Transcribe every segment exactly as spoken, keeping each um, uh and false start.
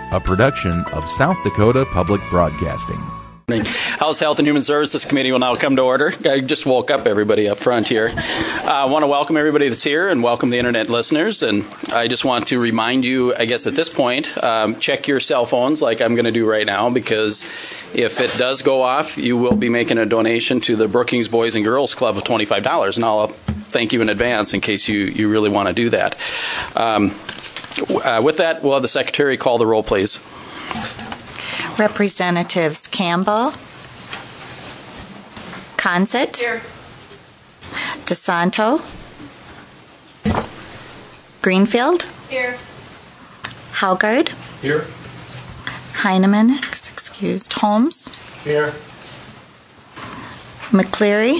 a production of South Dakota Public Broadcasting. House Health and Human Services Committee will now come to order. I just woke up everybody up front here. Uh, I want to welcome everybody that's here and welcome the internet listeners. And I just want to remind you, I guess at this point, um, check your cell phones like I'm going to do right now, because if it does go off, you will be making a donation to the Brookings Boys and Girls Club of twenty-five dollars. And I'll thank you in advance in case you, you really want to do that. Um, uh, with that, we'll have the Secretary call the roll, please. Representatives Campbell, Consett, Here. DeSanto, Greenfield, Here. Haugard, Here. Heineman, excused, Holmes, Here. McCleary,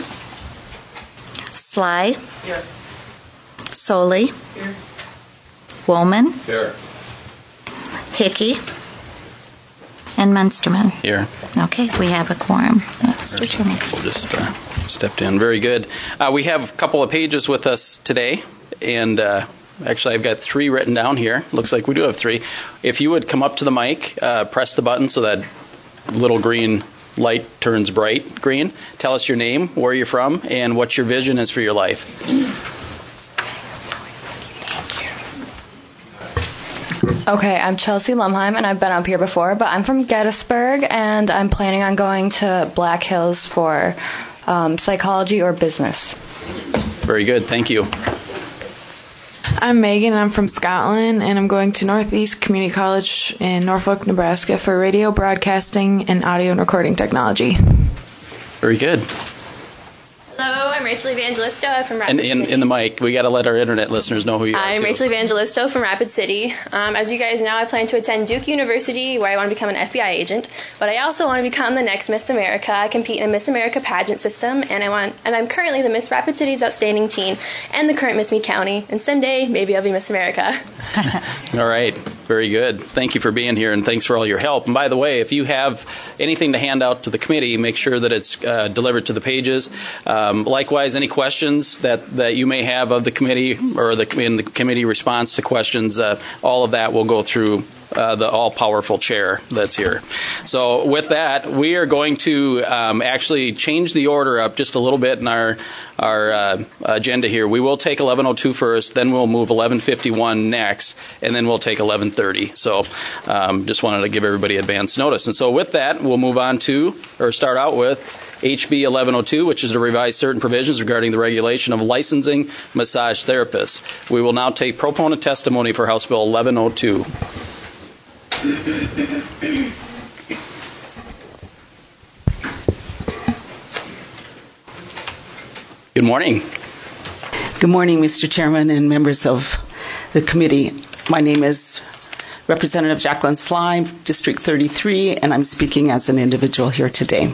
Sly, Here. Soley, Here. Woolman, Here. Hickey, and Munsterman. Here. Okay, we have a quorum. Mister Chairman. We'll just uh, stepped in. Very good. Uh, we have a couple of pages with us today, and uh, actually I've got three written down here. Looks like we do have three. If you would come up to the mic, uh, press the button so that little green light turns bright green. Tell us your name, where you're from, and what your vision is for your life. Okay, I'm Chelsea Lumheim, and I've been up here before, but I'm from Gettysburg, and I'm planning on going to Black Hills for um, psychology or business. Very good. Thank you. I'm Megan, and I'm from Scotland, and I'm going to Northeast Community College in Norfolk, Nebraska for radio broadcasting and audio and recording technology. Very good. Hello, I'm Rachel Evangelisto from Rapid And in, City. in the mic, we got to let our internet listeners know who you are. I'm too. Rachel Evangelisto from Rapid City. Um, as you guys know, I plan to attend Duke University, where I want to become an F B I agent. But I also want to become the next Miss America. I compete in a Miss America pageant system, and I want, and I'm currently the Miss Rapid City's Outstanding Teen and the current Miss Meade County. And someday, maybe I'll be Miss America. All right. Very good. Thank you for being here, and thanks for all your help. And by the way, if you have anything to hand out to the committee, make sure that it's uh, delivered to the pages. Um, likewise, any questions that, that you may have of the committee or the, in the committee response to questions, uh, all of that will go through Uh, the all-powerful chair that's here. So with that, we are going to um, actually change the order up just a little bit in our our uh, agenda here. We will take eleven oh two first, then we'll move eleven fifty-one next, and then we'll take eleven thirty. So um, just wanted to give everybody advance notice. And so with that, we'll move on to, or start out with, H B eleven oh two, which is to revise certain provisions regarding the regulation of licensing massage therapists. We will now take proponent testimony for House Bill eleven oh two. Good morning. Good morning, Mister Chairman and members of the committee. My name is Representative Jacqueline Sly, District thirty-three, and I'm speaking as an individual here today.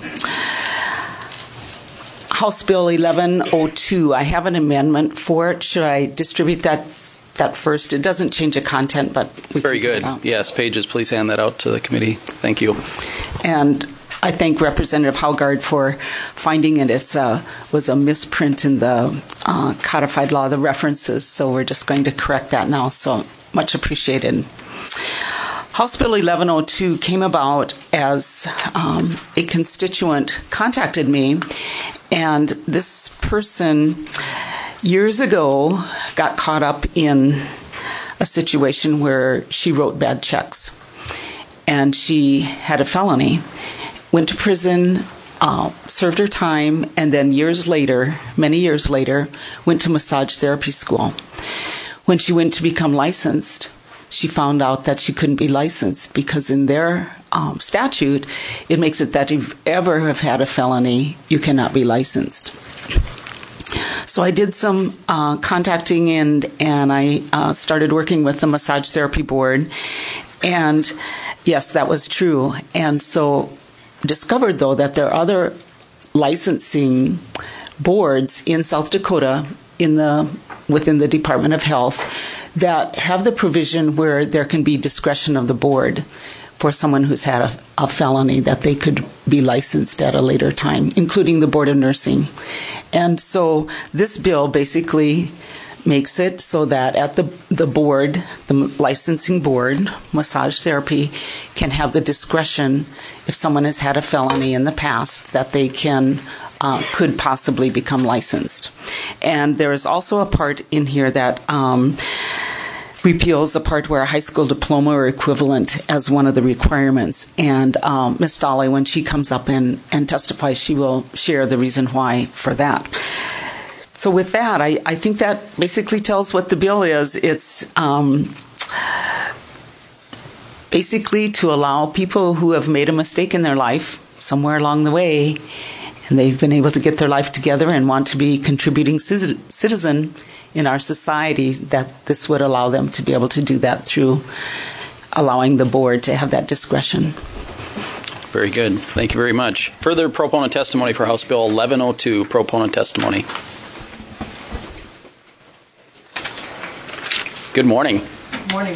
House Bill eleven oh two, I have an amendment for it. Should I distribute that that first? It doesn't change the content, but we Very can good. Yes, pages, please hand that out to the committee. Thank you. And I thank Representative Haugard for finding it. It uh, was a misprint in the uh, codified law, the references, so we're just going to correct that now, so much appreciated. House Bill eleven oh two came about as um, a constituent contacted me, and this person years ago got caught up in a situation where she wrote bad checks, and she had a felony, went to prison, uh, served her time, and then years later, many years later, went to massage therapy school. When she went to become licensed, she found out that she couldn't be licensed because in their um, statute, it makes it that if you ever have had a felony, you cannot be licensed. So I did some uh, contacting and, and I uh, started working with the Massage Therapy Board. And yes, that was true. And so discovered, though, that there are other licensing boards in South Dakota in the within the Department of Health that have the provision where there can be discretion of the board for someone who's had a, a felony, that they could be licensed at a later time, including the Board of Nursing. And so this bill basically makes it so that at the the board, the licensing board, massage therapy can have the discretion if someone has had a felony in the past that they can uh, could possibly become licensed. And there is also a part in here that um, repeals the part where a high school diploma or equivalent as one of the requirements. And um, Miz Stolle, when she comes up and, and testifies, she will share the reason why for that. So with that, I, I think that basically tells what the bill is. It's um, basically to allow people who have made a mistake in their life somewhere along the way, and they've been able to get their life together and want to be contributing citizen in our society, that this would allow them to be able to do that through allowing the board to have that discretion. Very good. Thank you very much. Further proponent testimony for House Bill eleven oh two, proponent testimony. Good morning. Good morning.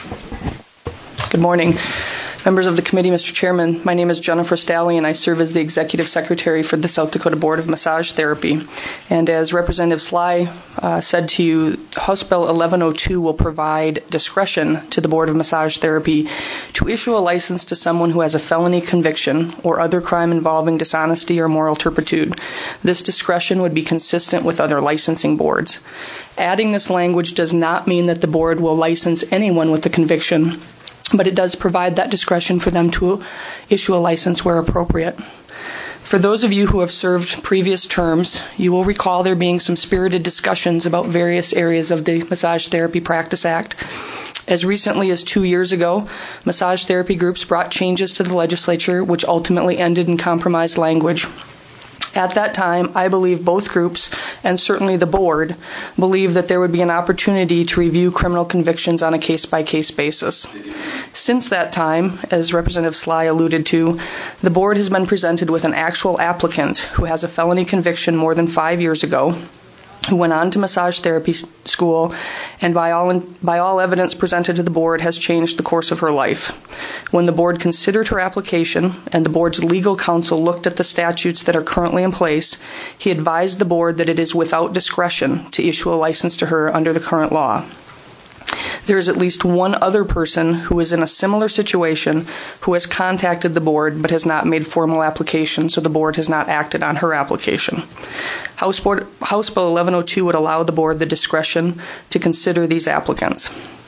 Good morning. Members of the committee, Mister Chairman, my name is Jennifer Stolle, and I serve as the Executive Secretary for the South Dakota Board of Massage Therapy. And as Representative Sly uh, said to you, House Bill eleven oh two will provide discretion to the Board of Massage Therapy to issue a license to someone who has a felony conviction or other crime involving dishonesty or moral turpitude. This discretion would be consistent with other licensing boards. Adding this language does not mean that the board will license anyone with a conviction, but it does provide that discretion for them to issue a license where appropriate. For those of you who have served previous terms, you will recall there being some spirited discussions about various areas of the Massage Therapy Practice Act. As recently as two years ago, massage therapy groups brought changes to the legislature which ultimately ended in compromised language. At that time, I believe both groups, and certainly the board, believed that there would be an opportunity to review criminal convictions on a case-by-case basis. Since that time, as Representative Sly alluded to, the board has been presented with an actual applicant who has a felony conviction more than five years ago, who went on to massage therapy school, and by all by all evidence presented to the board has changed the course of her life. When the board considered her application and the board's legal counsel looked at the statutes that are currently in place, he advised the board that it is without discretion to issue a license to her under the current law. There is at least one other person who is in a similar situation who has contacted the board but has not made formal application, so the board has not acted on her application. House, board, House Bill eleven oh two would allow the board the discretion to consider these applicants.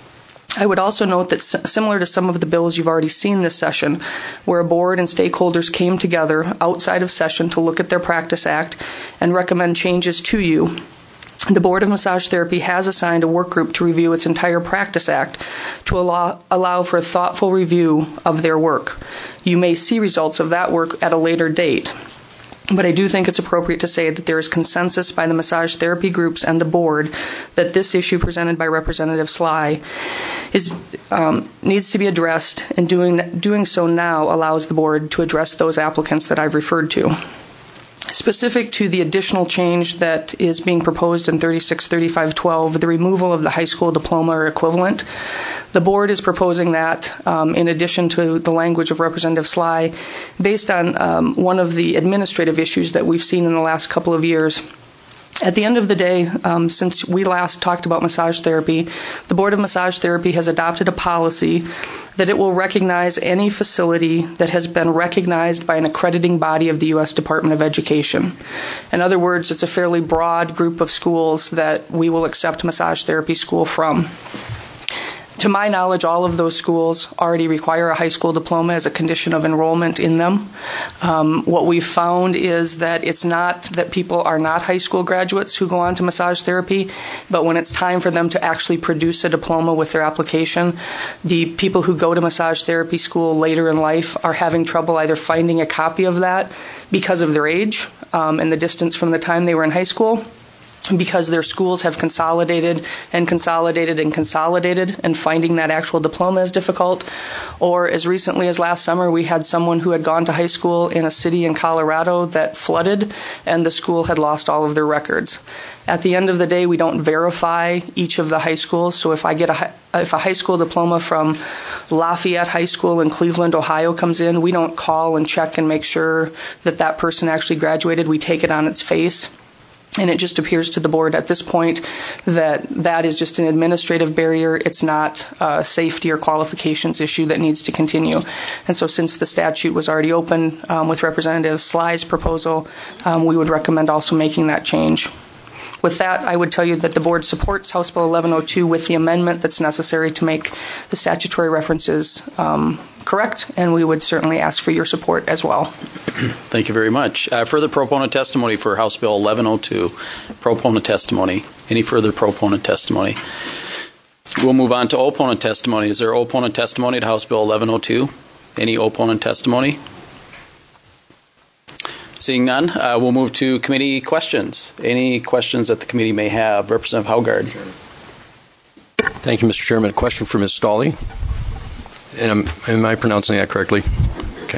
I would also note that similar to some of the bills you've already seen this session, where a board and stakeholders came together outside of session to look at their Practice Act and recommend changes to you, the Board of Massage Therapy has assigned a work group to review its entire Practice Act to allow, allow for a thoughtful review of their work. You may see results of that work at a later date, but I do think it's appropriate to say that there is consensus by the massage therapy groups and the board that this issue presented by Representative Sly is um, needs to be addressed, and doing, doing so now allows the board to address those applicants that I've referred to. Specific to the additional change that is being proposed in thirty-six thirty-five twelve, the removal of the high school diploma or equivalent, the board is proposing that um, in addition to the language of Representative Sly, based on um, one of the administrative issues that we've seen in the last couple of years. At the end of the day, um, since we last talked about massage therapy, the Board of Massage Therapy has adopted a policy that it will recognize any facility that has been recognized by an accrediting body of the U S Department of Education. In other words, it's a fairly broad group of schools that we will accept massage therapy school from. To my knowledge, all of those schools already require a high school diploma as a condition of enrollment in them. Um, what we've found is that it's not that people are not high school graduates who go on to massage therapy, but when it's time for them to actually produce a diploma with their application, the people who go to massage therapy school later in life are having trouble either finding a copy of that because of their age um, and the distance from the time they were in high school, because their schools have consolidated and consolidated and consolidated, and finding that actual diploma is difficult. Or as recently as last summer, we had someone who had gone to high school in a city in Colorado that flooded, and the school had lost all of their records. At the end of the day, we don't verify each of the high schools, so if I get a if a high school diploma from Lafayette High School in Cleveland, Ohio comes in, we don't call and check and make sure that that person actually graduated. We take it on its face. And it just appears to the board at this point that that is just an administrative barrier. It's not a safety or qualifications issue that needs to continue. And so since the statute was already open um, with Representative Sly's proposal, um, we would recommend also making that change. With that, I would tell you that the board supports House Bill eleven oh two with the amendment that's necessary to make the statutory references um, correct, and we would certainly ask for your support as well. Thank you very much. Uh, further proponent testimony for House Bill eleven oh two. Proponent testimony. Any further proponent testimony? We'll move on to opponent testimony. Is there opponent testimony to House Bill eleven oh two? Any opponent testimony? Seeing none, uh, we'll move to committee questions. Any questions that the committee may have? Representative Haugard. Thank you, Mister Chairman. A question for Miz Stawley. And am, am I pronouncing that correctly? Okay.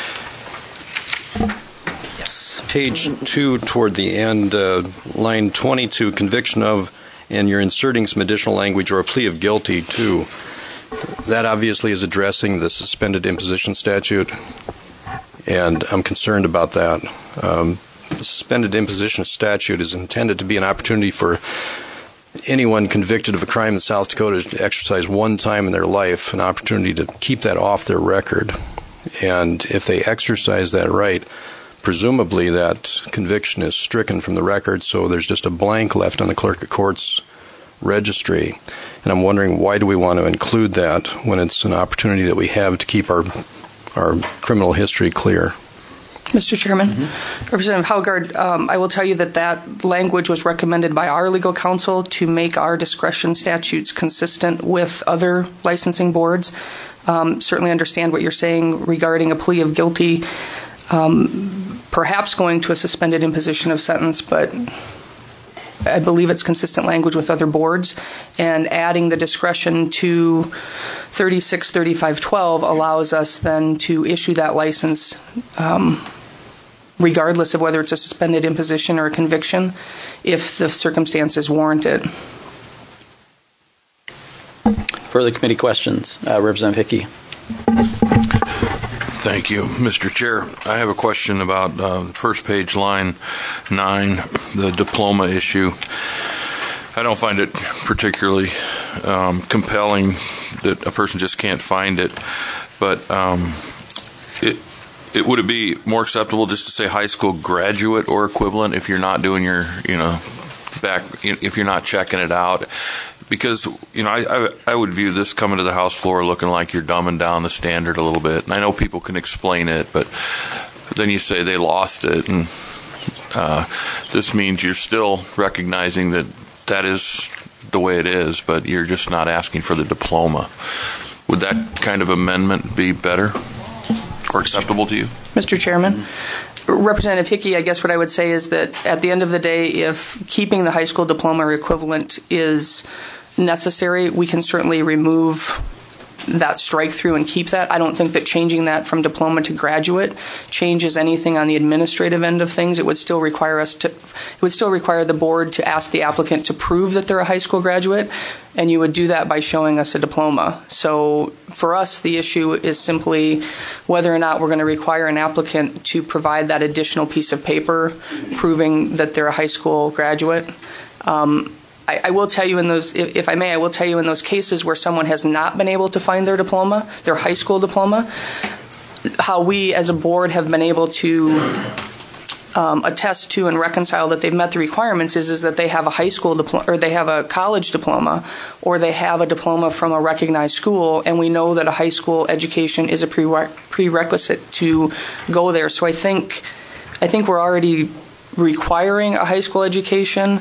Yes. Page two, toward the end, uh, line twenty-two, conviction of, and you're inserting some additional language, or a plea of guilty to. That obviously is addressing the suspended imposition statute, and I'm concerned about that. Um, the suspended imposition statute is intended to be an opportunity for anyone convicted of a crime in South Dakota to exercise one time in their life an opportunity to keep that off their record. And if they exercise that right, presumably that conviction is stricken from the record, so there's just a blank left on the clerk of court's registry. And I'm wondering, why do we want to include that when it's an opportunity that we have to keep our our criminal history clear? Mister Chairman, mm-hmm. Representative Haugard, um, I will tell you that that language was recommended by our legal counsel to make our discretion statutes consistent with other licensing boards. Um, certainly understand what you're saying regarding a plea of guilty, um, perhaps going to a suspended imposition of sentence, but I believe it's consistent language with other boards, and adding the discretion to thirty-six thirty-five twelve allows us then to issue that license um, regardless of whether it's a suspended imposition or a conviction, if the circumstances warrant it. Further committee questions? Uh, Representative Hickey. Thank you, Mister Chair. I have a question about uh, first page, line nine, the diploma issue. I don't find it particularly um, compelling that a person just can't find it, but um, it, it would it be more acceptable just to say high school graduate or equivalent if you're not doing your, you know, back, if you're not checking it out? Because, you know, I, I I would view this coming to the House floor looking like you're dumbing down the standard a little bit. And I know people can explain it, but then you say they lost it. And uh, this means you're still recognizing that that is the way it is, but you're just not asking for the diploma. Would that kind of amendment be better or acceptable to you? Mister Chairman, Representative Hickey, I guess what I would say is that at the end of the day, if keeping the high school diploma or equivalent is necessary, we can certainly remove that strike through and keep that. I don't think that changing that from diploma to graduate changes anything on the administrative end of things. It would still require us to, it would still require the board to ask the applicant to prove that they're a high school graduate, and you would do that by showing us a diploma. So for us, the issue is simply whether or not we're going to require an applicant to provide that additional piece of paper proving that they're a high school graduate. Um, I, I will tell you in those, if, if I may, I will tell you in those cases where someone has not been able to find their diploma, their high school diploma, how we as a board have been able to um, attest to and reconcile that they've met the requirements is, is that they have a high school diploma, or they have a college diploma, or they have a diploma from a recognized school, and we know that a high school education is a prere- prerequisite to go there. So I think, I think we're already requiring a high school education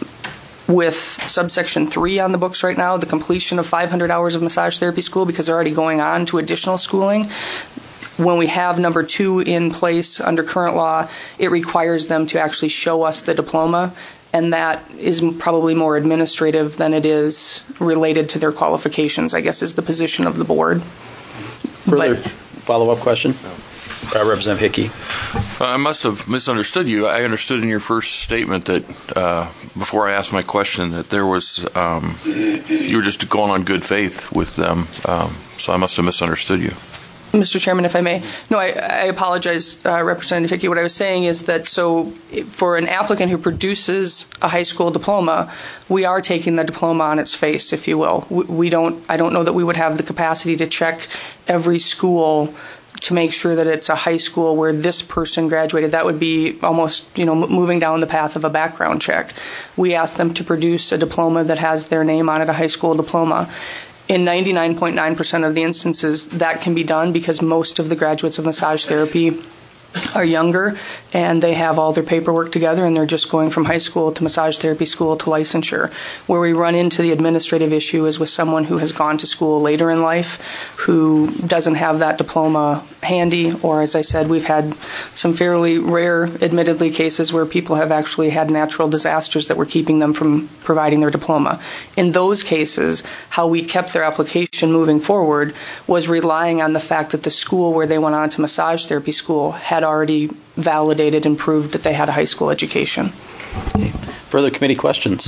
with subsection three on the books right now, the completion of five hundred hours of massage therapy school, because they're already going on to additional schooling. When we have number two in place under current law, it requires them to actually show us the diploma, and that is probably more administrative than it is related to their qualifications, I guess, is the position of the board. Further follow-up question? No. Uh, Representative Hickey. Uh, I must have misunderstood you. I understood in your first statement that, uh, before I asked my question, that there was, um, you were just going on good faith with them. Um, so I must have misunderstood you. Mister Chairman, if I may. No, I, I apologize, uh, Representative Hickey. What I was saying is that so for an applicant who produces a high school diploma, we are taking the diploma on its face, if you will. We, we don't. I don't know that we would have the capacity to check every school to make sure that it's a high school where this person graduated. That would be almost, you know, moving down the path of a background check. We ask them to produce a diploma that has their name on it, a high school diploma. In ninety-nine point nine percent of the instances, that can be done because most of the graduates of massage therapy are younger and they have all their paperwork together and they're just going from high school to massage therapy school to licensure. Where we run into the administrative issue is with someone who has gone to school later in life who doesn't have that diploma handy, or as I said, we've had some fairly rare, admittedly, cases where people have actually had natural disasters that were keeping them from providing their diploma. In those cases, how we kept their application moving forward was relying on the fact that the school where they went on to massage therapy school had already validated and proved that they had a high school education. Okay. Further committee questions?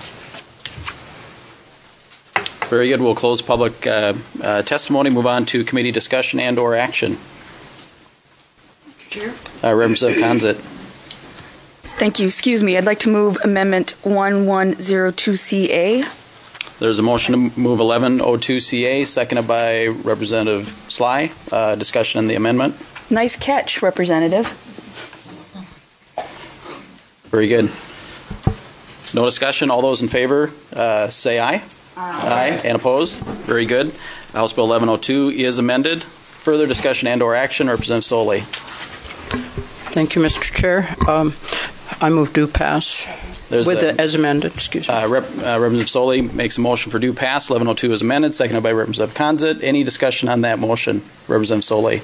Very good. We'll close public uh, uh, testimony, move on to committee discussion and or action. Mister Chair? Uh, Representative Conzit. Thank you. Excuse me. I'd like to move Amendment eleven oh two C A. There's a motion to move eleven oh two C A, seconded by Representative Sly. Uh, discussion on the amendment. Nice catch, Representative. Very good. No discussion. All those in favor, uh, say aye. Aye. Aye. And opposed? Very good. House Bill eleven oh two is amended. Further discussion and or action, Representative Soley. Thank you, Mister Chair. Um, I move due pass. There's with a, the, as amended, excuse me. Uh, Rep, uh, Representative Soley makes a motion for due pass. eleven oh two is amended, seconded by Representative Conzit. Any discussion on that motion? Representative Soley.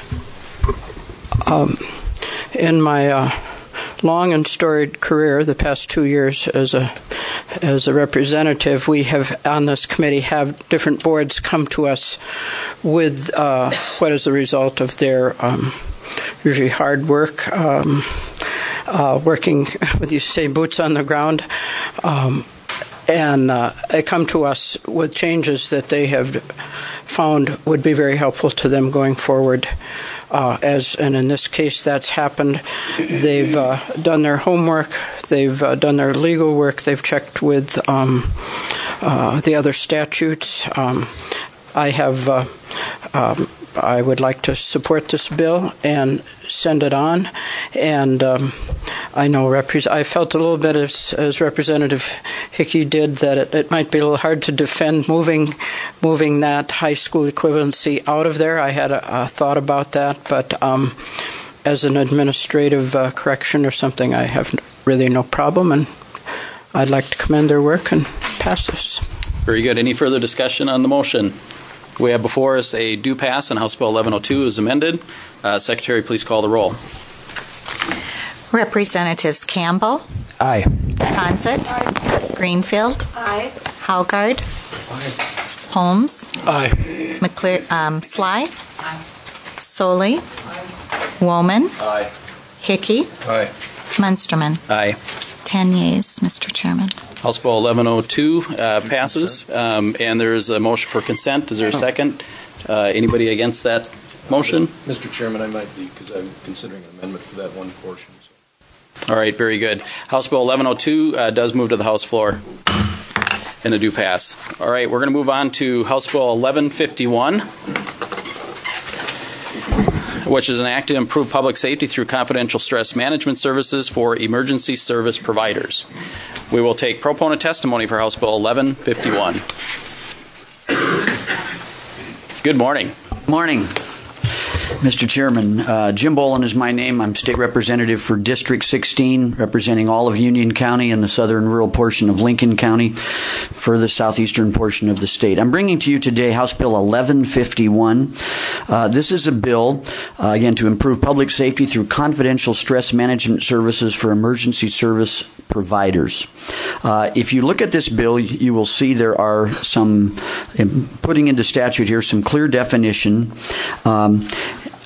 Um, in my uh, long and storied career, the past two years as a as a representative, we have on this committee have different boards come to us with uh, what is the result of their um, usually hard work, um, uh, working with, you say, boots on the ground, um, and uh, they come to us with changes that they have found would be very helpful to them going forward. Uh, as and in this case, that's happened. They've uh, done their homework. They've uh, done their legal work. They've checked with um, uh, the other statutes. Um, I have. Uh, um, I would like to support this bill and send it on. And um, I know repre- I felt a little bit as, as Representative Hickey did that it, it might be a little hard to defend moving moving that high school equivalency out of there. I had a, a thought about that, but um, as an administrative uh, correction or something, I have really no problem, and I'd like to commend their work and pass this. Very good. Any further discussion on the motion? We have before us a due pass, and House Bill eleven oh two is amended. Uh, Secretary, please call the roll. Representatives Campbell. Aye. Conzit. Aye. Greenfield. Aye. Howgard. Aye. Holmes. Aye. McClear, um, Sly. Aye. Soley. Aye. Woman. Aye. Hickey. Aye. Munsterman. Aye. Ten yeas, Mister Chairman. House Bill eleven oh two uh, passes, um, and there is a motion for consent. Is there a second? Uh, anybody against that motion? Mister Chairman, I might be, because I'm considering an amendment for that one portion. So. All right, very good. House Bill eleven oh two uh, does move to the House floor and a due pass. All right, we're going to move on to House Bill eleven fifty-one, which is an act to improve public safety through confidential stress management services for emergency service providers. We will take proponent testimony for House Bill eleven fifty-one. Good morning. Morning, Mister Chairman. Uh, Jim Bolin is my name. I'm State Representative for District sixteen, representing all of Union County and the southern rural portion of Lincoln County for the southeastern portion of the state. I'm bringing to you today House Bill eleven fifty-one. Uh, this is a bill, uh, again, to improve public safety through confidential stress management services for emergency service providers. Uh, if you look at this bill, you will see there are some, putting into statute here, some clear definition. Um,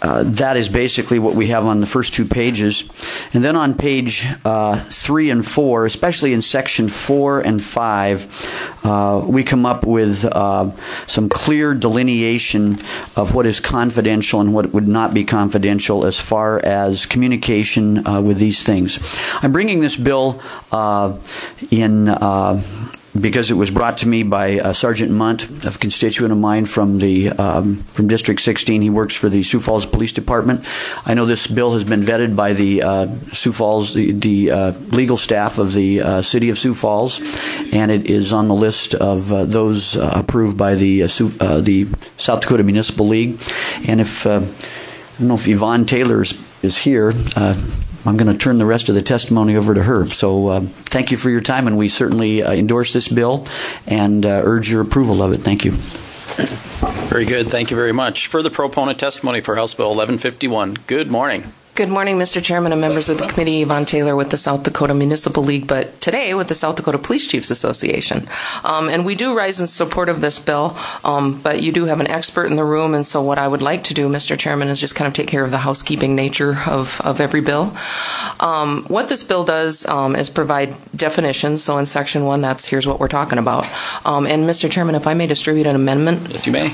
uh, that is basically what we have on the first two pages. And then on page uh, three and four, especially in section four and five, uh, we come up with uh, some clear delineation of what is confidential and what would not be confidential as far as communication uh, with these things. I'm bringing this bill uh, in uh, because it was brought to me by uh, Sergeant Munt, a constituent of mine from the um, from District sixteen. He works for the Sioux Falls Police Department. I know this bill has been vetted by the uh, Sioux Falls, the, the uh, legal staff of the uh, City of Sioux Falls, and it is on the list of uh, those uh, approved by the uh, Sioux, uh, the South Dakota Municipal League. And if uh, I don't know if Yvonne Taylor is, is here. Uh, I'm going to turn the rest of the testimony over to her. So uh, thank you for your time, and we certainly uh, endorse this bill and uh, urge your approval of it. Thank you. Very good. Thank you very much. Further proponent testimony for House Bill eleven fifty-one. Good morning. Good morning, Mister Chairman and members of the committee. Yvonne Taylor with the South Dakota Municipal League, but today with the South Dakota Police Chiefs Association. Um, and we do rise in support of this bill, um, but you do have an expert in the room, and so what I would like to do, Mister Chairman, is just kind of take care of the housekeeping nature of, of every bill. Um, what this bill does um, is provide definitions. So in Section one, that's here's what we're talking about. Um, and Mister Chairman, if I may distribute an amendment. Yes, you may.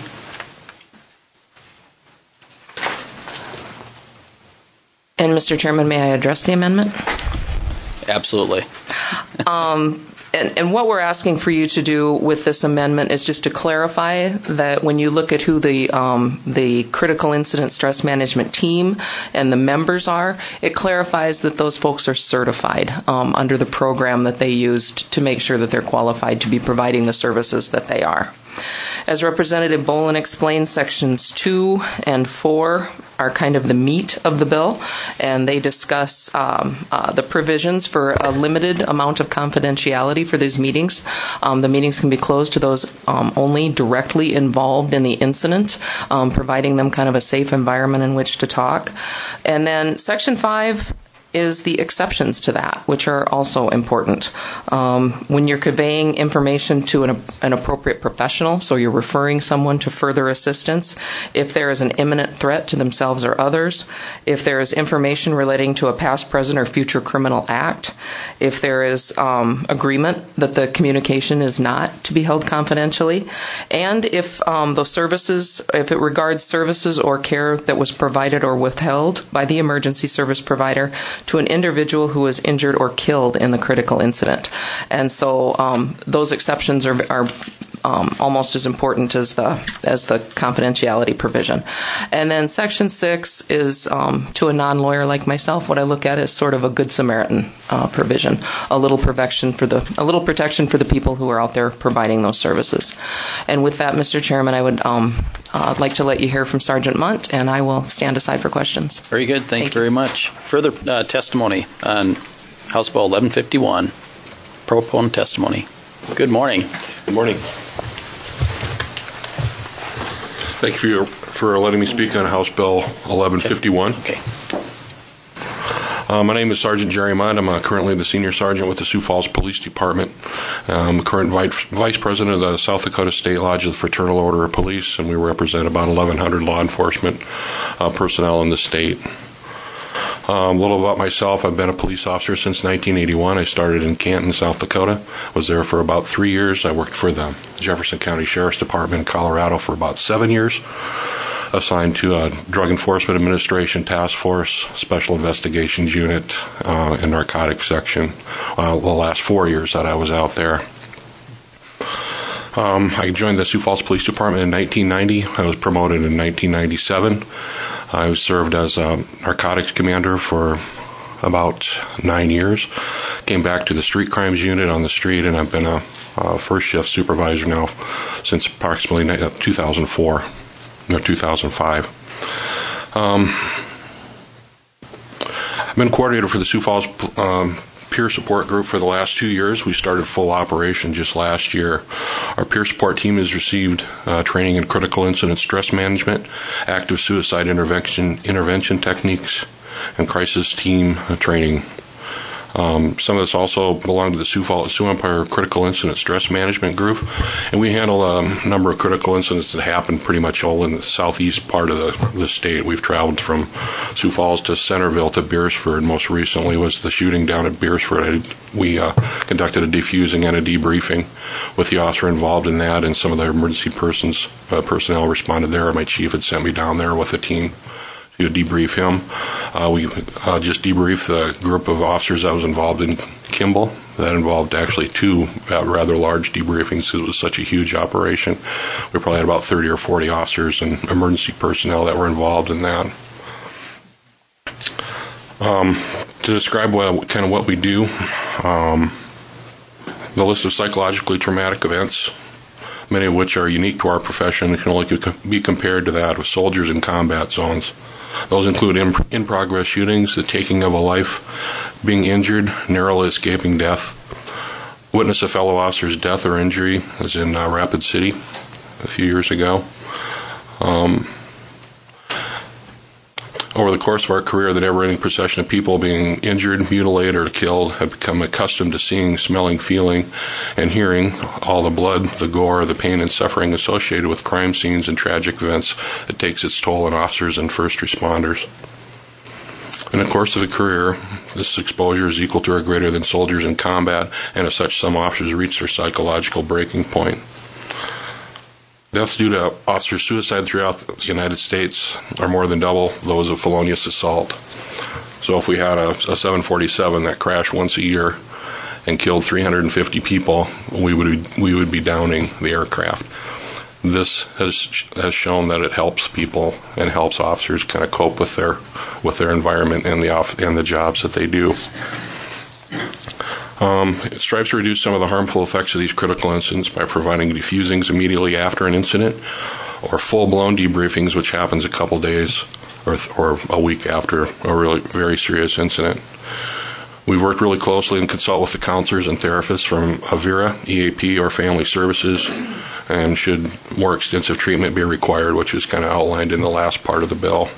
And Mister Chairman, may I address the amendment? Absolutely. um, and, and what we're asking for you to do with this amendment is just to clarify that when you look at who the um, the critical incident stress management team and the members are, it clarifies that those folks are certified um, under the program that they used to make sure that they're qualified to be providing the services that they are. As Representative Bolin explained, sections two and four are kind of the meat of the bill, and they discuss um, uh, the provisions for a limited amount of confidentiality for these meetings. Um, the meetings can be closed to those um, only directly involved in the incident, um, providing them kind of a safe environment in which to talk. And then section five is the exceptions to that, which are also important. Um, when you're conveying information to an, an appropriate professional, so you're referring someone to further assistance, if there is an imminent threat to themselves or others, if there is information relating to a past, present, or future criminal act, if there is um, agreement that the communication is not to be held confidentially, and if um, those services, if it regards services or care that was provided or withheld by the emergency service provider to an individual who was injured or killed in the critical incident. And so um, those exceptions are, are um, almost as important as the as the confidentiality provision. And then section six is, um, to a non-lawyer like myself, what I look at is sort of a good Samaritan uh, provision, a little protection for the a little protection for the people who are out there providing those services. And with that, Mister Chairman, I would um, uh, like to let you hear from Sergeant Munt, and I will stand aside for questions. Very good. Thank, Thank you very you. much. Further uh, testimony on House Bill eleven fifty-one, proponent testimony. Good morning. Good morning. Thank you for, your, for letting me speak on House Bill eleven fifty-one. Okay. Uh, my name is Sergeant Jerry Mond. I'm uh, currently the Senior Sergeant with the Sioux Falls Police Department. I'm the current Vice, Vice President of the South Dakota State Lodge of the Fraternal Order of Police, and we represent about eleven hundred law enforcement uh, personnel in the state. Um, a little about myself. I've been a police officer since nineteen eighty-one. I started in Canton, South Dakota. Was there for about three years. I worked for the Jefferson County Sheriff's Department in Colorado for about seven years. Assigned to a Drug Enforcement Administration Task Force, Special Investigations Unit, uh, and Narcotics Section. Uh, the last four years that I was out there. Um, I joined the Sioux Falls Police Department in nineteen ninety. I was promoted in nineteen ninety-seven. I served as a narcotics commander for about nine years. Came back to the street crimes unit on the street, and I've been a, a first shift supervisor now since approximately two thousand four, or two thousand five. Um, I've been coordinator for the Sioux Falls um, Peer Support Group for the last two years. We started full operation just last year. Our peer support team has received uh, training in critical incident stress management, active suicide intervention intervention techniques, and crisis team training. Um, some of us also belong to the Sioux Falls, Sioux Empire Critical Incident Stress Management Group, and we handle a number of critical incidents that happen pretty much all in the southeast part of the, the state. We've traveled from Sioux Falls to Centerville to Beersford. Most recently was the shooting down at Beersford. I, we uh, conducted a defusing and a debriefing with the officer involved in that, and some of the emergency persons uh, personnel responded there. My chief had sent me down there with a team to debrief him. Uh, we uh, just debriefed the group of officers that was involved in Kimball. That involved actually two uh, rather large debriefings because it was such a huge operation. We probably had about thirty or forty officers and emergency personnel that were involved in that. Um, to describe what, kind of what we do, um, the list of psychologically traumatic events, many of which are unique to our profession, can only be compared to that of soldiers in combat zones. Those include in, in-progress shootings, the taking of a life, being injured, narrowly escaping death, witness a fellow officer's death or injury, as in uh, Rapid City a few years ago. Um, over the course of our career, the never-ending procession of people being injured, mutilated, or killed have become accustomed to seeing, smelling, feeling, and hearing all the blood, the gore, the pain and suffering associated with crime scenes and tragic events that takes its toll on officers and first responders. In the course of a career, this exposure is equal to or greater than soldiers in combat, and as such, some officers reach their psychological breaking point. Deaths due to officer suicide throughout the United States are more than double those of felonious assault. So if we had a, a seven forty-seven that crashed once a year and killed three hundred fifty people, we would we would be downing the aircraft. This has has shown that it helps people and helps officers kind of cope with their with their environment and the off and the jobs that they do. Um, it strives to reduce some of the harmful effects of these critical incidents by providing defusings immediately after an incident, or full-blown debriefings, which happens a couple days or, or a week after a really very serious incident. We've worked really closely and consult with the counselors and therapists from Avera, E A P, or Family Services, and should more extensive treatment be required, which is kind of outlined in the last part of the bill.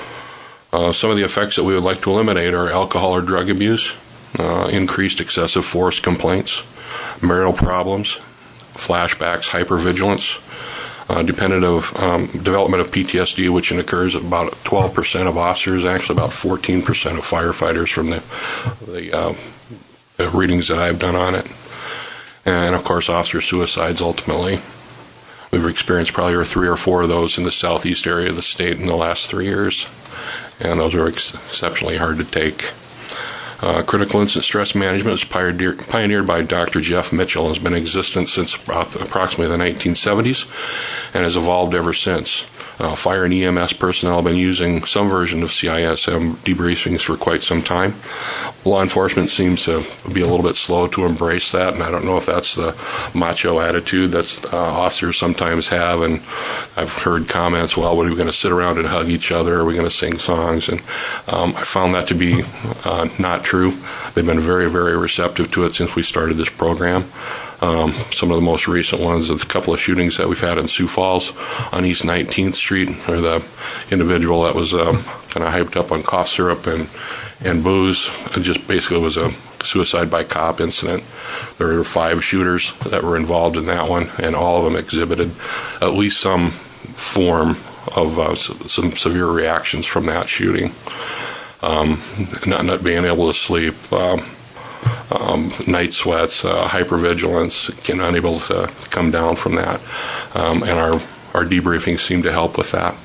Uh, some of the effects that we would like to eliminate are alcohol or drug abuse, Uh, increased excessive force complaints, marital problems, flashbacks, hypervigilance, uh, dependent of um, development of P T S D, which occurs at about twelve percent of officers, actually about fourteen percent of firefighters from the, the, uh, the readings that I've done on it. And, of course, officer suicides ultimately. We've experienced probably three or four of those in the southeast area of the state in the last three years, and those are ex- exceptionally hard to take. Uh, critical incident stress management was pioneered, pioneered by Doctor Jeff Mitchell and has been in existence since approximately the nineteen seventies and has evolved ever since. Uh, fire and E M S personnel have been using some version of C I S M debriefings for quite some time. Law enforcement seems to be a little bit slow to embrace that, and I don't know if that's the macho attitude that uh, officers sometimes have, and I've heard comments, well, what are we going to sit around and hug each other? Are we going to sing songs? And um, I found that to be uh, not true. They've been very, very receptive to it since we started this program. Um, some of the most recent ones are a couple of shootings that we've had in Sioux Falls on East nineteenth Street, where the individual that was uh, kind of hyped up on cough syrup and, and booze, and just basically was a suicide by cop incident. There were five shooters that were involved in that one, and all of them exhibited at least some form of uh, some severe reactions from that shooting. Um, not, not being able to sleep, um, um, night sweats, uh, hypervigilance, and unable to come down from that. Um, and our, our debriefings seem to help with that.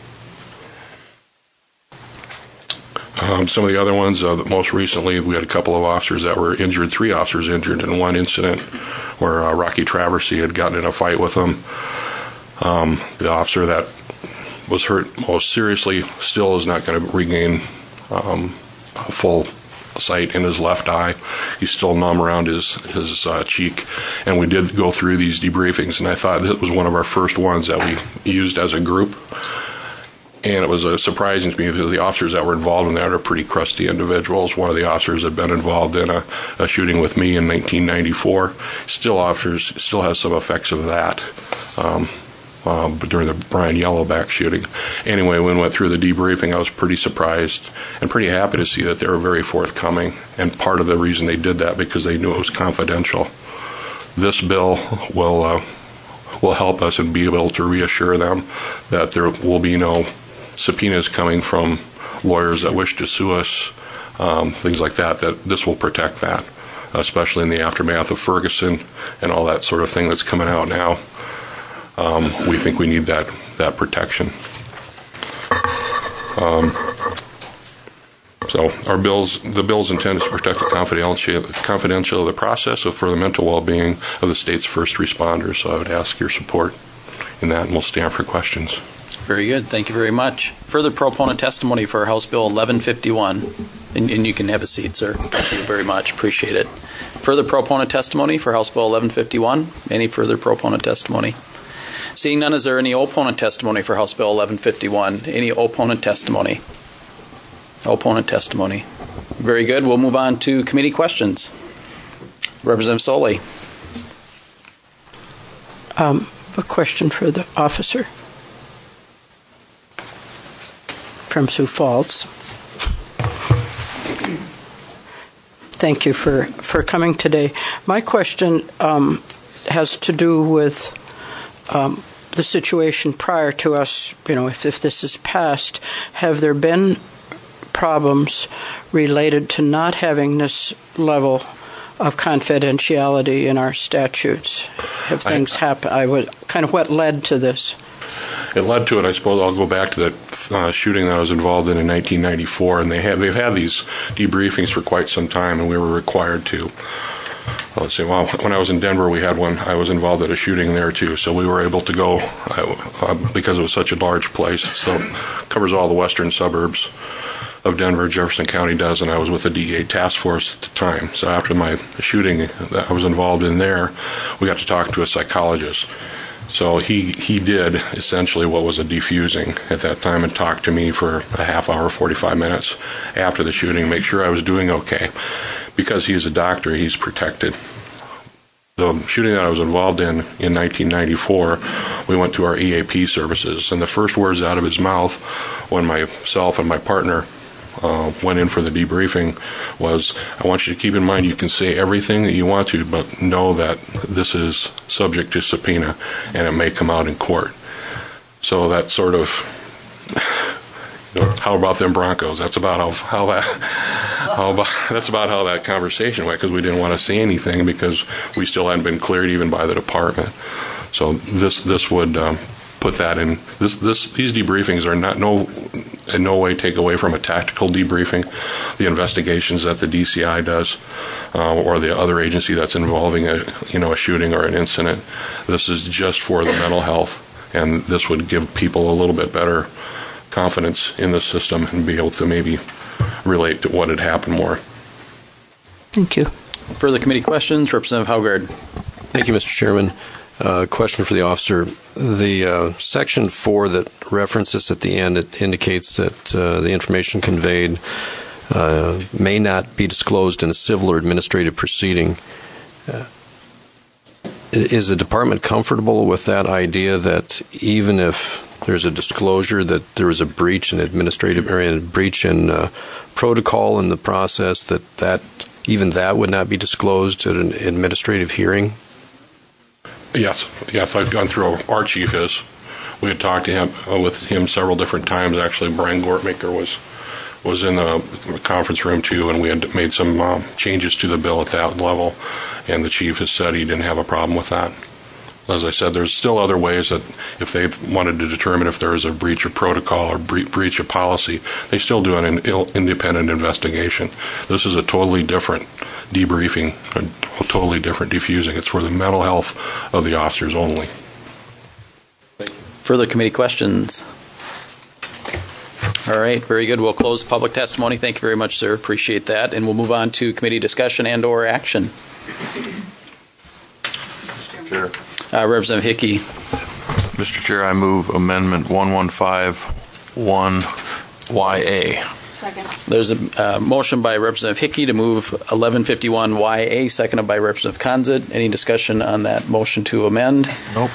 Um, some of the other ones, uh, most recently, we had a couple of officers that were injured, three officers injured in one incident where uh, Rocky Traversy had gotten in a fight with them. Um, the officer that was hurt most seriously still is not going to regain um, a full sight in his left eye. He's still numb around his, his uh, cheek. And we did go through these debriefings, and I thought that was one of our first ones that we used as a group. And it was uh, surprising to me because the officers that were involved in that are pretty crusty individuals. One of the officers had been involved in a, a shooting with me in nineteen ninety-four. Still officers, still has some effects of that. Um, uh, during the Brian Yellowback shooting. Anyway, when we went through the debriefing, I was pretty surprised and pretty happy to see that they were very forthcoming. And part of the reason they did that because they knew it was confidential. This bill will uh, will help us and be able to reassure them that there will be no subpoenas coming from lawyers that wish to sue us, um, things like that, that this will protect that, especially in the aftermath of Ferguson and all that sort of thing that's coming out now. Um, we think we need that, that protection. Um, so our bills, the bill's intended to protect the confidentiality, confidentiality of the process of, for the mental well-being of the state's first responders. So I would ask your support in that, and we'll stand for questions. Very good. Thank you very much. Further proponent testimony for House Bill eleven fifty-one. And, and you can have a seat, sir. Thank you very much. Appreciate it. Further proponent testimony for House Bill eleven fifty-one. Any further proponent testimony? Seeing none, is there any opponent testimony for House Bill eleven fifty-one? Any opponent testimony? Opponent testimony. Very good. We'll move on to committee questions. Representative Soley. Um, a question for the officer from Sioux Falls. Thank you for, for coming today. My question um, has to do with um, the situation prior to us, you know, if, if this is passed. Have there been problems related to not having this level of confidentiality in our statutes? Have things happened? I was kind of what led to this? It led to it, I suppose. I'll go back to that uh, shooting that I was involved in in nineteen ninety-four, and they have they've had these debriefings for quite some time, and we were required to. Well, let's see. Well, when I was in Denver, we had one. I was involved at a shooting there too, so we were able to go uh, because it was such a large place. It still covers all the western suburbs of Denver. Jefferson County does, and I was with the D E A task force at the time. So after my shooting that I was involved in there, we got to talk to a psychologist. So he, he did essentially what was a defusing at that time and talked to me for a half hour, forty-five minutes after the shooting, make sure I was doing okay. Because he's a doctor, he's protected. The shooting that I was involved in in nineteen ninety-four, we went to our E A P services, and the first words out of his mouth when myself and my partner Uh, went in for the debriefing was, I want you to keep in mind you can say everything that you want to, but know that this is subject to subpoena and it may come out in court. So that sort of, you know, how about them Broncos? That's about how, how that how about, that's about how that conversation went, because we didn't want to say anything because we still hadn't been cleared even by the department. So this this would um, put that in. This this these debriefings are not no in no way take away from a tactical debriefing, the investigations that the D C I does, uh, or the other agency that's involving a you know a shooting or an incident. This is just for the mental health, and this would give people a little bit better confidence in the system and be able to maybe relate to what had happened more. Thank you. Further committee questions, Representative Haugard. Thank you, Mister Chairman. Uh, question for the officer. The uh, section four that references at the end, it indicates that uh, the information conveyed uh, may not be disclosed in a civil or administrative proceeding. Uh, is the department comfortable with that idea that even if there's a disclosure that there was a breach in administrative or a breach in uh, protocol in the process, that that even that would not be disclosed at an administrative hearing? Yes, yes, I've gone through. Our chief is. We had talked to him uh, with him several different times. Actually, Brian Gortmaker was was in the conference room too, and we had made some uh, changes to the bill at that level. And the chief has said he didn't have a problem with that. As I said, there's still other ways that if they wanted to determine if there is a breach of protocol or bre- breach of policy, they still do an in- independent investigation. This is a totally different debriefing, a totally different defusing. It's for the mental health of the officers only. Further committee questions? All right, very good. We'll close public testimony. Thank you very much, sir. Appreciate that. And we'll move on to committee discussion and or action. Mister Chair. Uh, Representative Hickey. Mister Chair, I move Amendment eleven fifty-one Y A. Second. There's a uh, motion by Representative Hickey to move eleven fifty-one Y A, seconded by Representative Conzit. Any discussion on that motion to amend? Nope.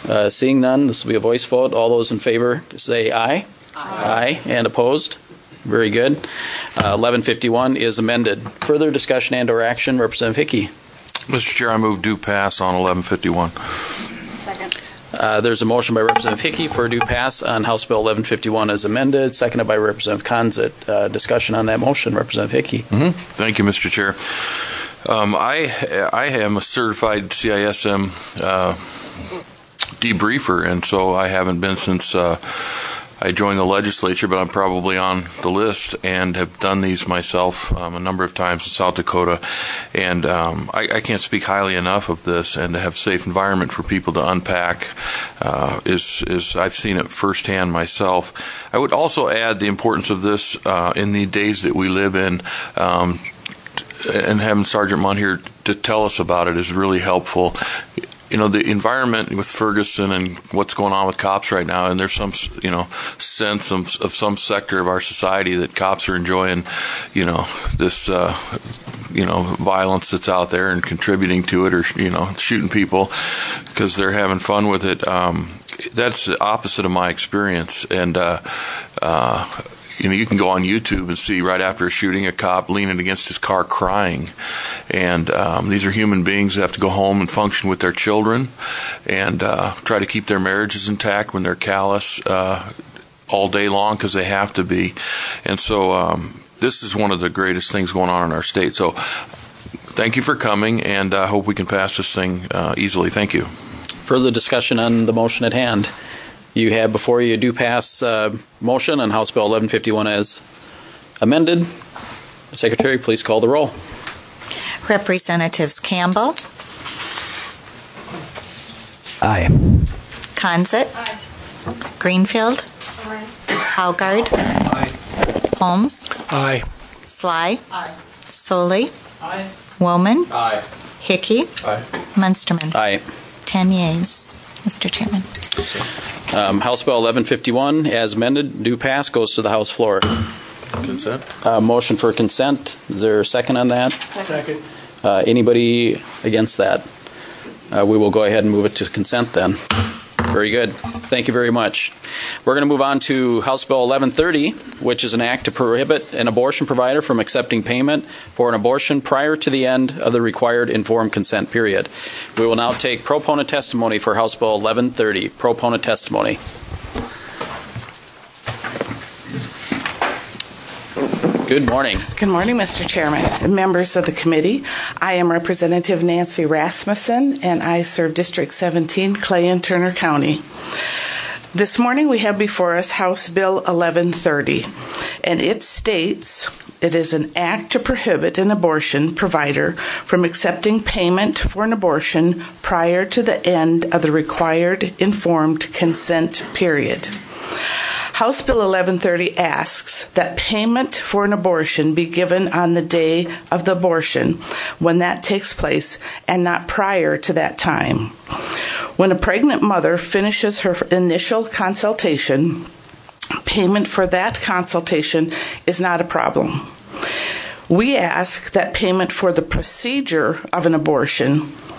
Uh, seeing none, this will be a voice vote. All those in favor say aye. Aye. Aye. And opposed? Very good. Uh, eleven fifty-one is amended. Further discussion and or action, Representative Hickey. Mister Chair, I move due pass on eleven fifty-one. Second. Uh, there's a motion by Representative Hickey for a due pass on House Bill eleven fifty-one as amended, seconded by Representative Conzit. Uh, discussion on that motion, Representative Hickey. Mm-hmm. Thank you, Mister Chair. Um, I I am a certified C I S M uh, debriefer, and so I haven't been since uh, I joined the legislature, but I'm probably on the list and have done these myself um, a number of times in South Dakota. And um, I, I can't speak highly enough of this, and to have a safe environment for people to unpack uh, is, is I've seen it firsthand myself. I would also add the importance of this uh, in the days that we live in. Um, and having Sergeant Munn here to tell us about it is really helpful. You know, the environment with Ferguson and what's going on with cops right now, and there's some, you know, sense of, of some sector of our society that cops are enjoying, you know, this, uh, you know, violence that's out there and contributing to it, or, you know, shooting people because they're having fun with it. Um, that's the opposite of my experience. And, uh, uh, you know, you can go on YouTube and see right after a shooting a cop leaning against his car crying. And um, these are human beings that have to go home and function with their children and uh, try to keep their marriages intact when they're callous uh, all day long because they have to be. And so um, this is one of the greatest things going on in our state. So thank you for coming, and I uh, hope we can pass this thing uh, easily. Thank you. Further discussion on the motion at hand. You have before you a due pass uh, motion on House Bill eleven fifty-one as amended. Secretary, please call the roll. Representatives Campbell. Aye. Conzit. Aye. Greenfield. Aye. Haugard. Aye. Holmes. Aye. Sly. Aye. Soley. Aye. Woman. Aye. Hickey. Aye. Munsterman. Aye. Ten yeas, Mister Chairman. Um, House Bill eleven fifty-one, as amended, due pass, goes to the House floor. Consent. Uh, motion for consent. Is there a second on that? Second. Uh, anybody against that? Uh, we will go ahead and move it to consent then. Very good. Thank you very much. We're going to move on to House Bill eleven thirty, which is an act to prohibit an abortion provider from accepting payment for an abortion prior to the end of the required informed consent period. We will now take proponent testimony for House Bill eleven thirty. Proponent testimony. Good morning. Good morning, Mister Chairman and members of the committee. I am Representative Nancy Rasmussen, and I serve District seventeen, Clay and Turner County. This morning we have before us House Bill eleven thirty, and it states it is an act to prohibit an abortion provider from accepting payment for an abortion prior to the end of the required informed consent period. House Bill eleven thirty asks that payment for an abortion be given on the day of the abortion when that takes place and not prior to that time. When a pregnant mother finishes her initial consultation, payment for that consultation is not a problem. We ask that payment for the procedure of an abortion,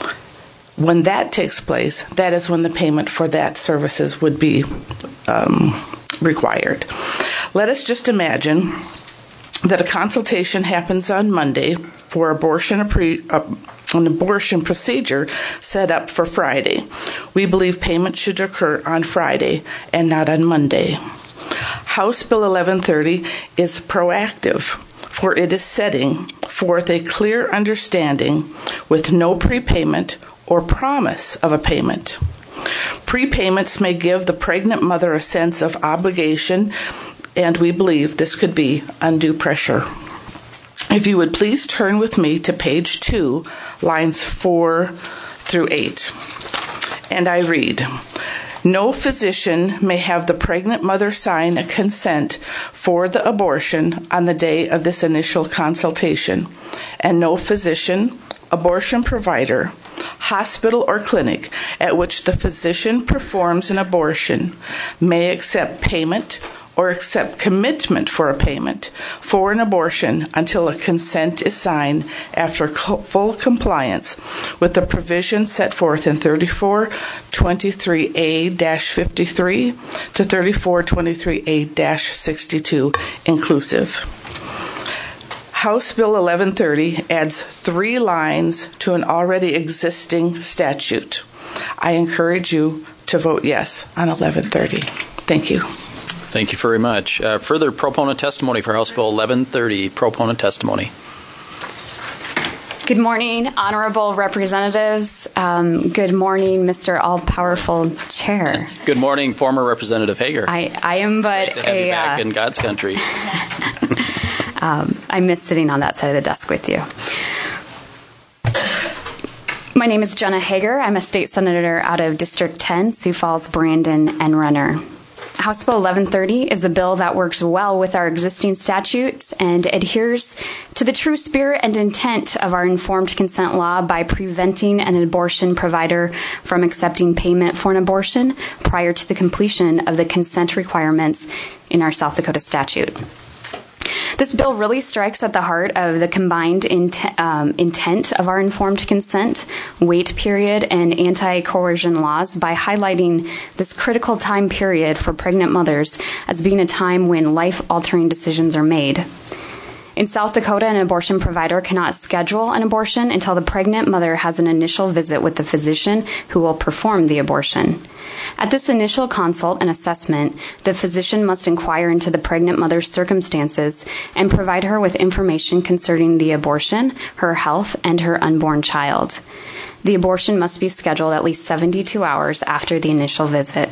when that takes place, that is when the payment for that services would be um, required. Let us just imagine that a consultation happens on Monday for abortion, uh, an abortion procedure set up for Friday. We believe payment should occur on Friday and not on Monday. House Bill eleven thirty is proactive, for it is setting forth a clear understanding with no prepayment or promise of a payment. Prepayments may give the pregnant mother a sense of obligation, and we believe this could be undue pressure. If you would please turn with me to page two, lines four through eight. And I read, "No physician may have the pregnant mother sign a consent for the abortion on the day of this initial consultation, and no physician, abortion provider, hospital or clinic at which the physician performs an abortion may accept payment or accept commitment for a payment for an abortion until a consent is signed after co- full compliance with the provisions set forth in thirty-four twenty-three A fifty-three to thirty-four twenty-three A sixty-two inclusive. House Bill eleven thirty adds three lines to an already existing statute. I encourage you to vote yes on eleven thirty. Thank you. Thank you very much. Uh, further proponent testimony for House Bill eleven thirty. Proponent testimony. Good morning, honorable representatives. Um, good morning, Mister All-Powerful Chair. Good morning, former Representative Hager. I, I am but Great to have a... you back uh, in God's country. um, I miss sitting on that side of the desk with you. My name is Jenna Hager. I'm a state senator out of District ten, Sioux Falls, Brandon, and Renner. House Bill eleven thirty is a bill that works well with our existing statutes and adheres to the true spirit and intent of our informed consent law by preventing an abortion provider from accepting payment for an abortion prior to the completion of the consent requirements in our South Dakota statute. This bill really strikes at the heart of the combined int- um, intent of our informed consent, wait period, and anti-coercion laws by highlighting this critical time period for pregnant mothers as being a time when life-altering decisions are made. In South Dakota, an abortion provider cannot schedule an abortion until the pregnant mother has an initial visit with the physician who will perform the abortion. At this initial consult and assessment, the physician must inquire into the pregnant mother's circumstances and provide her with information concerning the abortion, her health, and her unborn child. The abortion must be scheduled at least seventy-two hours after the initial visit.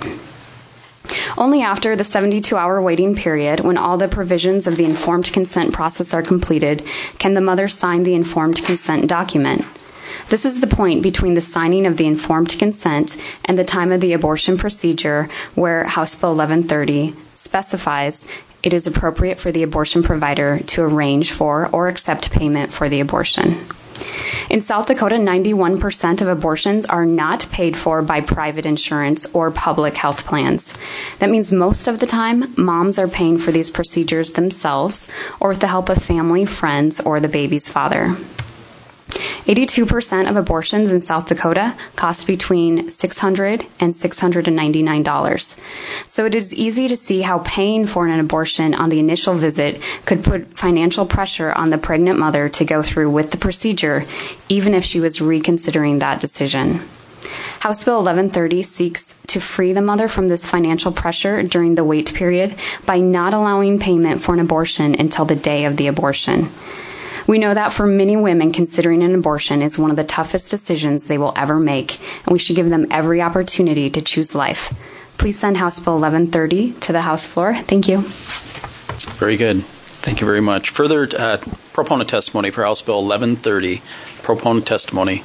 Only after the seventy-two hour waiting period, when all the provisions of the informed consent process are completed, can the mother sign the informed consent document. This is the point between the signing of the informed consent and the time of the abortion procedure where House Bill eleven thirty specifies it is appropriate for the abortion provider to arrange for or accept payment for the abortion. In South Dakota, ninety-one percent of abortions are not paid for by private insurance or public health plans. That means most of the time, moms are paying for these procedures themselves or with the help of family, friends, or the baby's father. eighty-two percent of abortions in South Dakota cost between six hundred dollars and six hundred ninety-nine dollars. So it is easy to see how paying for an abortion on the initial visit could put financial pressure on the pregnant mother to go through with the procedure, even if she was reconsidering that decision. House Bill eleven thirty seeks to free the mother from this financial pressure during the wait period by not allowing payment for an abortion until the day of the abortion. We know that for many women, considering an abortion is one of the toughest decisions they will ever make, and we should give them every opportunity to choose life. Please send House Bill eleven thirty to the House floor. Thank you. Very good. Thank you very much. Further uh, proponent testimony for House Bill eleven thirty. Proponent testimony.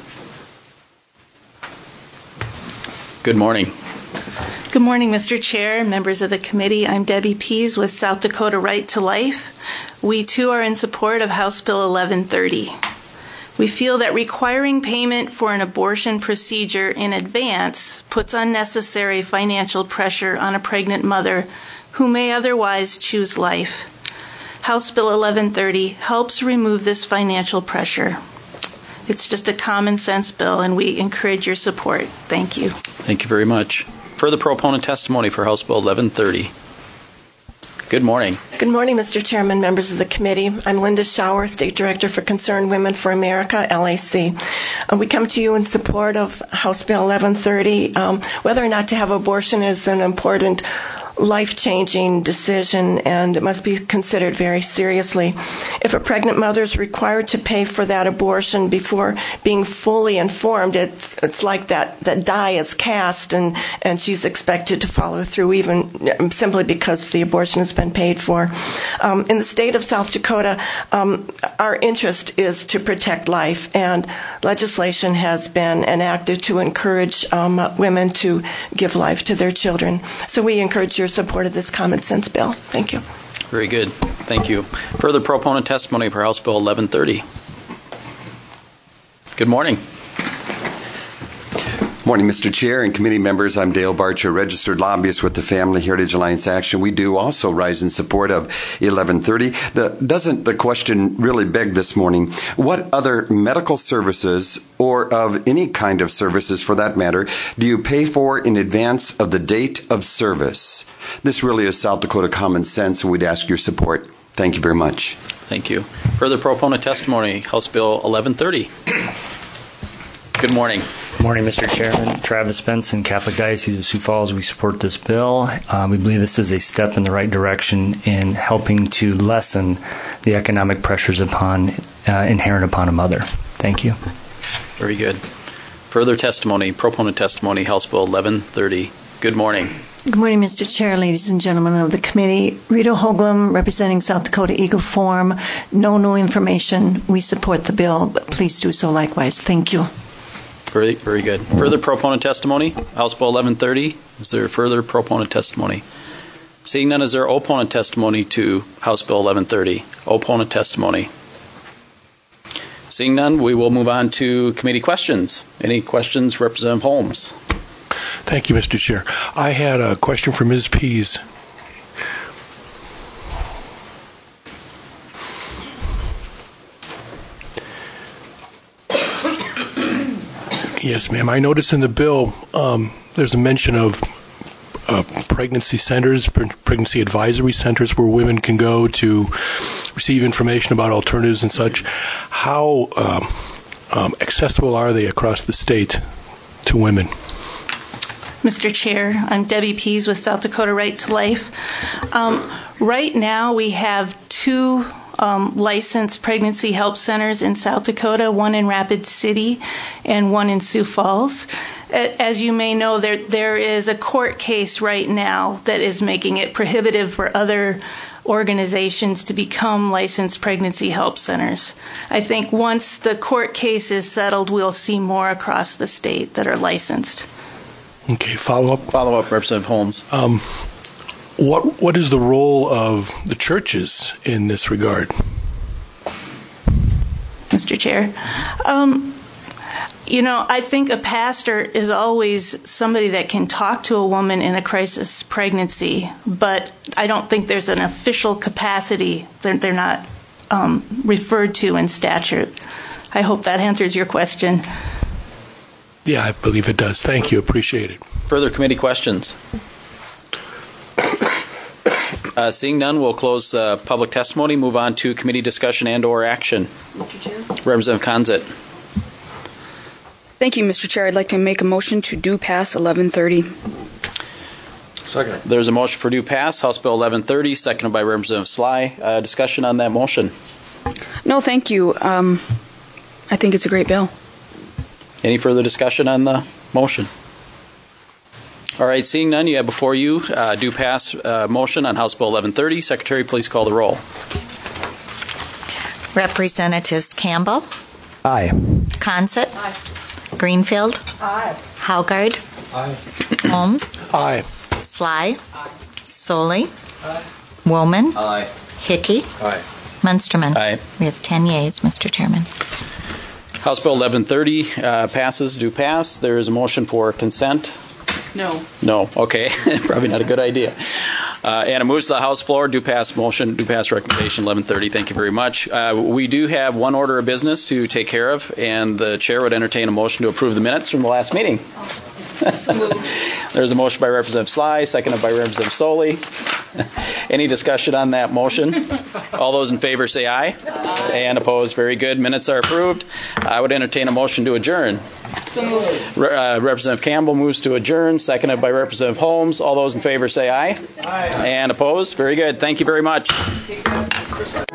Good morning. Good morning, Mister Chair, members of the committee. I'm Debbie Pease with South Dakota Right to Life. We, too, are in support of House Bill eleven thirty. We feel that requiring payment for an abortion procedure in advance puts unnecessary financial pressure on a pregnant mother who may otherwise choose life. House Bill eleven thirty helps remove this financial pressure. It's just a common sense bill, and we encourage your support. Thank you. Thank you very much. Further proponent testimony for House Bill eleven thirty. Good morning. Good morning, Mister Chairman, members of the committee. I'm Linda Schauer, State Director for Concerned Women for America, L A C. Uh, we come to you in support of House Bill eleven thirty. Um, whether or not to have abortion is an important life-changing decision, and it must be considered very seriously. If a pregnant mother is required to pay for that abortion before being fully informed, it's it's like that, that die is cast, and, and she's expected to follow through even simply because the abortion has been paid for. Um, in the state of South Dakota, um, our interest is to protect life, and legislation has been enacted to encourage um, women to give life to their children. So we encourage your support of this common sense bill. Thank you. Very good. Thank you. Further proponent testimony for House Bill eleven thirty. Good morning. Morning, Mister Chair and committee members. I'm Dale Barcher, registered lobbyist with the Family Heritage Alliance Action. We do also rise in support of eleven thirty. The, doesn't the question really beg this morning, what other medical services or of any kind of services for that matter do you pay for in advance of the date of service? This really is South Dakota common sense, and we'd ask your support. Thank you very much. Thank you. Further proponent testimony, House Bill eleven thirty. Good morning. Good morning, Mister Chairman. Travis Benson, Catholic Diocese of Sioux Falls. We support this bill. Uh, we believe this is a step in the right direction in helping to lessen the economic pressures upon uh, inherent upon a mother. Thank you. Very good. Further testimony, proponent testimony, House Bill eleven thirty. Good morning. Good morning, Mister Chair, ladies and gentlemen of the committee. Rita Hoagland, representing South Dakota Eagle Forum. No new information. We support the bill, but please do so likewise. Thank you. Very, very good. Further proponent testimony, House Bill eleven thirty. Is there further proponent testimony? Seeing none, is there opponent testimony to House Bill eleven thirty? Opponent testimony. Seeing none, we will move on to committee questions. Any questions, Representative Holmes? Thank you, Mister Chair. I had a question for Miz Pease. Yes, ma'am. I noticed in the bill um, there's a mention of uh, pregnancy centers, pregnancy advisory centers where women can go to receive information about alternatives and such. How um, um, accessible are they across the state to women? Mister Chair, I'm Debbie Pease with South Dakota Right to Life. Um, right now we have two Um, licensed pregnancy help centers in South Dakota, one in Rapid City and one in Sioux Falls. As you may know, there there is a court case right now that is making it prohibitive for other organizations to become licensed pregnancy help centers. I think once the court case is settled, we'll see more across the state that are licensed. Okay, follow up. Follow up, Representative Holmes. Um, What what is the role of the churches in this regard? Mister Chair, um, you know, I think a pastor is always somebody that can talk to a woman in a crisis pregnancy, but I don't think there's an official capacity that they're not um, referred to in statute. I hope that answers your question. Yeah, I believe it does. Thank you. Appreciate it. Further committee questions? Uh, seeing none, we'll close uh, public testimony, move on to committee discussion and or action. Mister Chair. Representative Conzit. Thank you, Mister Chair. I'd like to make a motion to do pass eleven thirty. Second. There's a motion for due pass, House Bill eleven thirty, seconded by Representative Sly. Uh, discussion on that motion? No, thank you. Um, I think it's a great bill. Any further discussion on the motion? All right, seeing none, you have before you uh, due pass uh, motion on House Bill eleven thirty. Secretary, please call the roll. Representatives Campbell. Aye. Consett. Aye. Greenfield. Aye. Haugard. Aye. Holmes. Aye. Sly. Aye. Soley. Aye. Woolman. Aye. Hickey. Aye. Munsterman. Aye. We have ten yeas, Mister Chairman. House Bill eleven thirty uh, passes, do pass. There is a motion for consent. No. No. Okay. Probably not a good idea. Uh, and it moves to the House floor. Do pass motion. Do pass recommendation. eleven thirty. Thank you very much. Uh, we do have one order of business to take care of, and the chair would entertain a motion to approve the minutes from the last meeting. There's a motion by Representative Sly, seconded by Representative Soley. Any discussion on that motion? All those in favor say aye. Aye. And opposed? Very good. Minutes are approved. I would entertain a motion to adjourn. Re- uh, Representative Campbell moves to adjourn, seconded by Representative Holmes. All those in favor say aye. Aye. And opposed? Very good. Thank you very much.